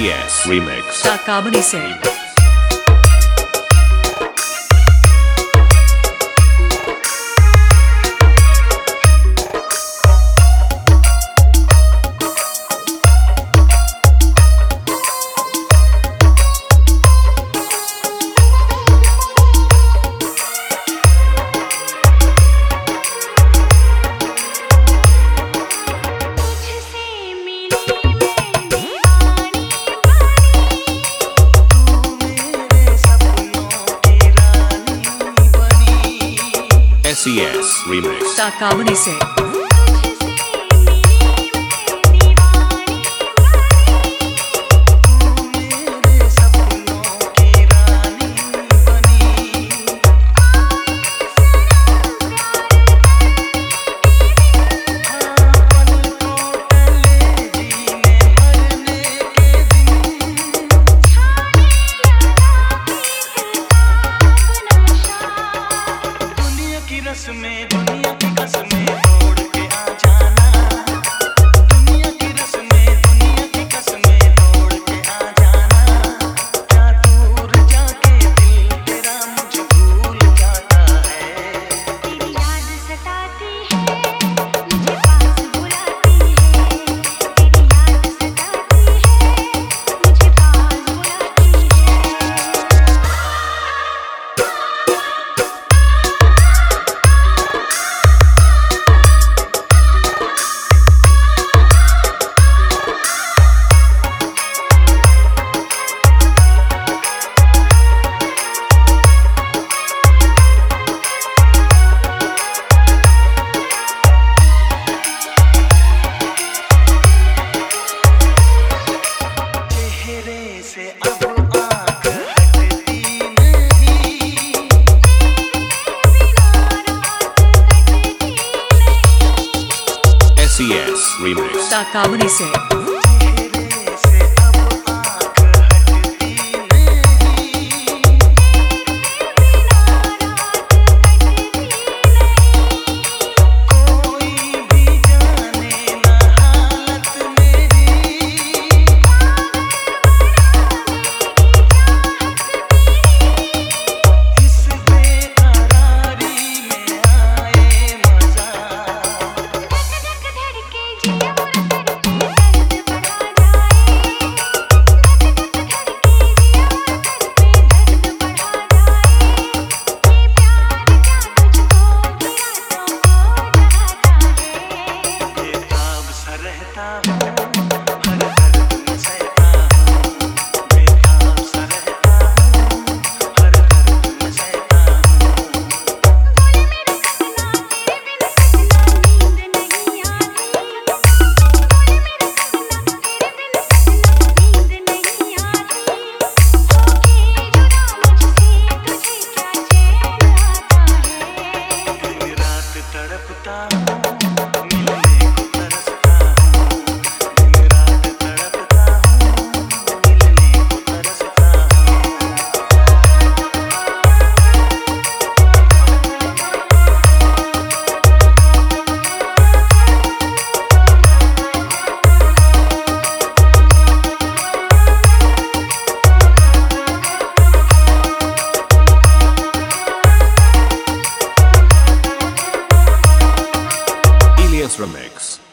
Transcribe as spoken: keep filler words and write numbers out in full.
E S Remix. Takabani se. S E S Remix. Takabani se. में दुनिया की कसमें तोड़ के आ जाना, दुनिया की रस्में दुनिया की कसमें तोड़ के आ जाना। क्या दूर जाके दिल तेरा मुझे भूल जाता है। तेरी याद सताती है, मुझे पास बुलाती है। तेरी याद सताती है, मुझे पास बुलाती है। से अब आँख हटती नहीं, S E S Remix. Takabani se. चेहरे से अब आँख हटती नहीं। कोई भी जाने ना हालत मेरी, इस बेकरारी में आए मजा। धक धक धड़के जिया और दर्द बढ़ा जाए। धक धक धड़के जिया और दर्द बढ़ा जाए। ये प्यार क्या तुझको भी रातों को जगाता है। बेताब सा रहता हूँ, हर दर्द में सहता हूँ। बेताब सा रहता हूँ, हर दर्द में सहता हूँ। बोल मेरे सजना तेरे बिन सजना नींद नहीं आती। बोल मेरे सजना तेरे बिन सजना नींद नहीं आती। होके जुदा मुझसे तुझे क्या चैन आता है। दिन रात तड़पता हूँ, मिलने को तरसता हूँ। दिन रात तड़पता हूँ, मिलने को तरसता हूँ। Elias Remix.